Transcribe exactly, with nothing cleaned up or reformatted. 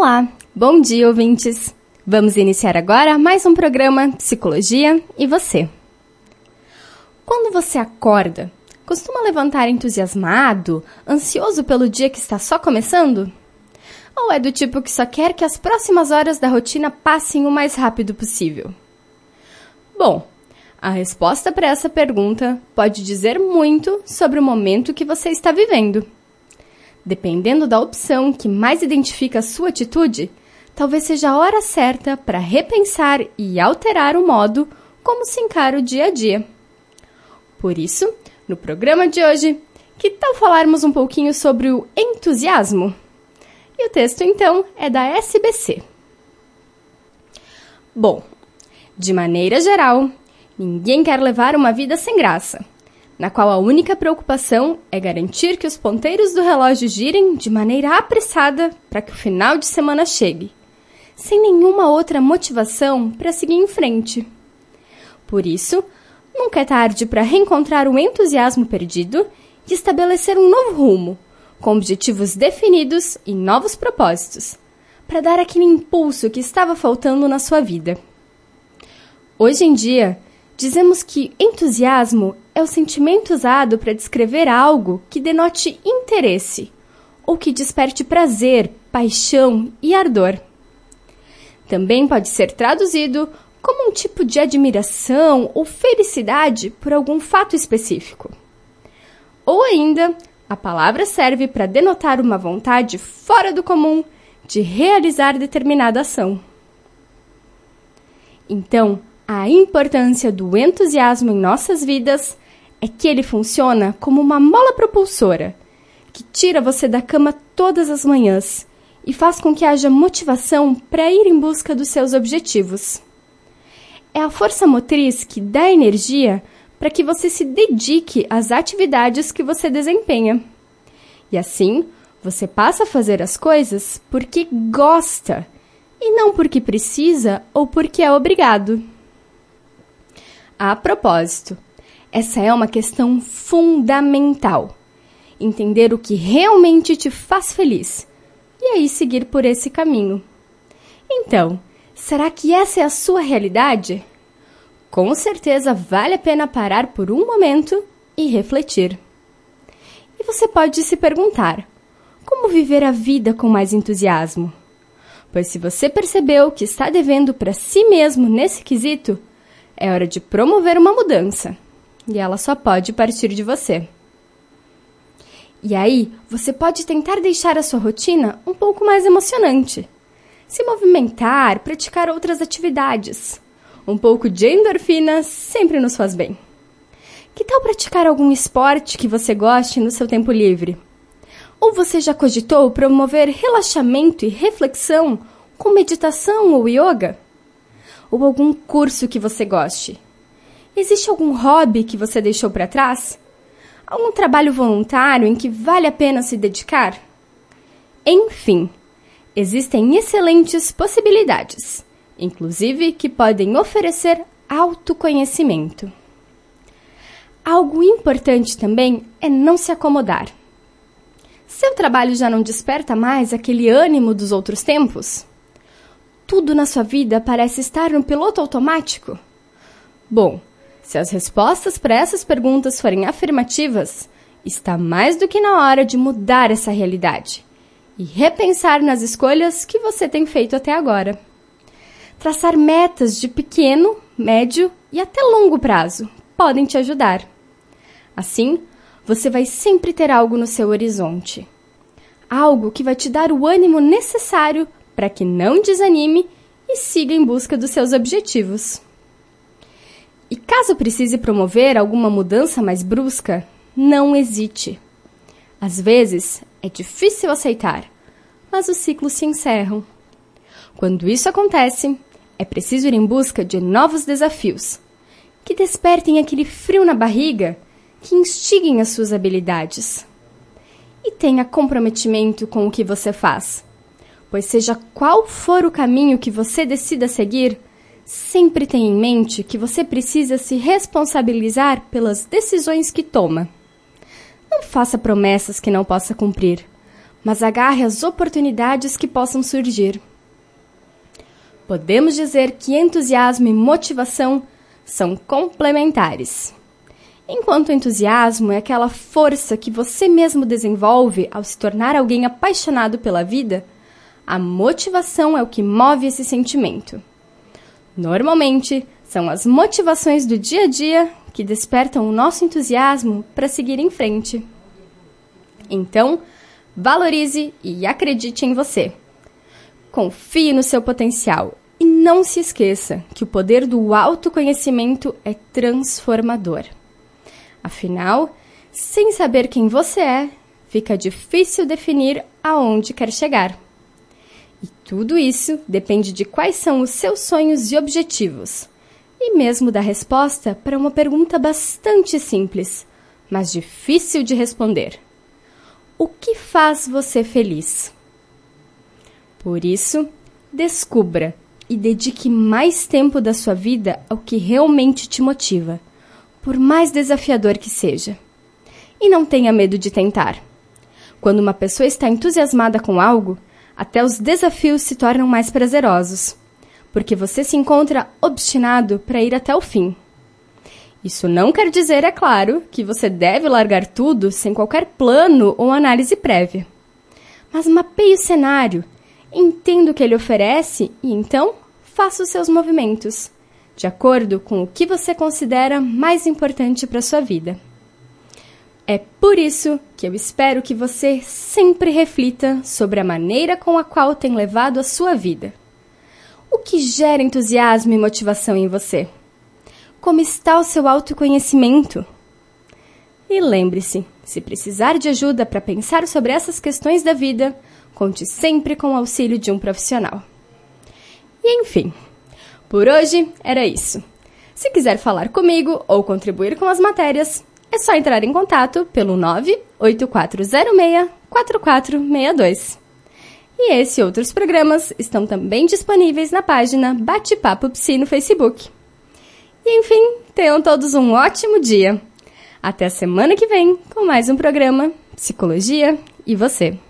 Olá, bom dia, ouvintes! Vamos iniciar agora mais um programa Psicologia e Você. Quando você acorda, costuma levantar entusiasmado, ansioso pelo dia que está só começando? Ou é do tipo que só quer que as próximas horas da rotina passem o mais rápido possível? Bom, a resposta para essa pergunta pode dizer muito sobre o momento que você está vivendo. Dependendo da opção que mais identifica a sua atitude, talvez seja a hora certa para repensar e alterar o modo como se encara o dia a dia. Por isso, no programa de hoje, que tal falarmos um pouquinho sobre o entusiasmo? E o texto, então, é da S B C. Bom, de maneira geral, ninguém quer levar uma vida sem graça, na qual a única preocupação é garantir que os ponteiros do relógio girem de maneira apressada para que o final de semana chegue, sem nenhuma outra motivação para seguir em frente. Por isso, nunca é tarde para reencontrar o entusiasmo perdido e estabelecer um novo rumo, com objetivos definidos e novos propósitos, para dar aquele impulso que estava faltando na sua vida. Hoje em dia, dizemos que entusiasmo é o sentimento usado para descrever algo que denote interesse ou que desperte prazer, paixão e ardor. Também pode ser traduzido como um tipo de admiração ou felicidade por algum fato específico. Ou ainda, a palavra serve para denotar uma vontade fora do comum de realizar determinada ação. Então, a importância do entusiasmo em nossas vidas é que ele funciona como uma mola propulsora, que tira você da cama todas as manhãs e faz com que haja motivação para ir em busca dos seus objetivos. É a força motriz que dá energia para que você se dedique às atividades que você desempenha. E assim, você passa a fazer as coisas porque gosta e não porque precisa ou porque é obrigado. A propósito, essa é uma questão fundamental. Entender o que realmente te faz feliz e aí seguir por esse caminho. Então, será que essa é a sua realidade? Com certeza vale a pena parar por um momento e refletir. E você pode se perguntar, como viver a vida com mais entusiasmo? Pois se você percebeu que está devendo para si mesmo nesse quesito, é hora de promover uma mudança, e ela só pode partir de você. E aí, você pode tentar deixar a sua rotina um pouco mais emocionante. Se movimentar, praticar outras atividades. Um pouco de endorfina sempre nos faz bem. Que tal praticar algum esporte que você goste no seu tempo livre? Ou você já cogitou promover relaxamento e reflexão com meditação ou yoga? Ou algum curso que você goste? Existe algum hobby que você deixou para trás? Algum trabalho voluntário em que vale a pena se dedicar? Enfim, existem excelentes possibilidades, inclusive que podem oferecer autoconhecimento. Algo importante também é não se acomodar. Seu trabalho já não desperta mais aquele ânimo dos outros tempos? Tudo na sua vida parece estar no piloto automático? Bom, se as respostas para essas perguntas forem afirmativas, está mais do que na hora de mudar essa realidade e repensar nas escolhas que você tem feito até agora. Traçar metas de pequeno, médio e até longo prazo podem te ajudar. Assim, você vai sempre ter algo no seu horizonte. Algo que vai te dar o ânimo necessário para que não desanime e siga em busca dos seus objetivos. E caso precise promover alguma mudança mais brusca, não hesite. Às vezes, é difícil aceitar, mas os ciclos se encerram. Quando isso acontece, é preciso ir em busca de novos desafios, que despertem aquele frio na barriga, que instiguem as suas habilidades. E tenha comprometimento com o que você faz, pois seja qual for o caminho que você decida seguir, sempre tenha em mente que você precisa se responsabilizar pelas decisões que toma. Não faça promessas que não possa cumprir, mas agarre as oportunidades que possam surgir. Podemos dizer que entusiasmo e motivação são complementares. Enquanto o entusiasmo é aquela força que você mesmo desenvolve ao se tornar alguém apaixonado pela vida, a motivação é o que move esse sentimento. Normalmente, são as motivações do dia a dia que despertam o nosso entusiasmo para seguir em frente. Então, valorize e acredite em você. Confie no seu potencial e não se esqueça que o poder do autoconhecimento é transformador. Afinal, sem saber quem você é, fica difícil definir aonde quer chegar. E tudo isso depende de quais são os seus sonhos e objetivos, e mesmo da resposta para uma pergunta bastante simples, mas difícil de responder. O que faz você feliz? Por isso, descubra e dedique mais tempo da sua vida ao que realmente te motiva, por mais desafiador que seja. E não tenha medo de tentar. Quando uma pessoa está entusiasmada com algo, até os desafios se tornam mais prazerosos, porque você se encontra obstinado para ir até o fim. Isso não quer dizer, é claro, que você deve largar tudo sem qualquer plano ou análise prévia. Mas mapeie o cenário, entenda o que ele oferece e então faça os seus movimentos, de acordo com o que você considera mais importante para a sua vida. É por isso que eu espero que você sempre reflita sobre a maneira com a qual tem levado a sua vida. O que gera entusiasmo e motivação em você? Como está o seu autoconhecimento? E lembre-se, se precisar de ajuda para pensar sobre essas questões da vida, conte sempre com o auxílio de um profissional. E enfim, por hoje era isso. Se quiser falar comigo ou contribuir com as matérias, é só entrar em contato pelo nove oito quatro zero seis quatro quatro seis dois. E esse e outros programas estão também disponíveis na página Bate-Papo Psi no Facebook. E enfim, tenham todos um ótimo dia. Até a semana que vem com mais um programa Psicologia e Você.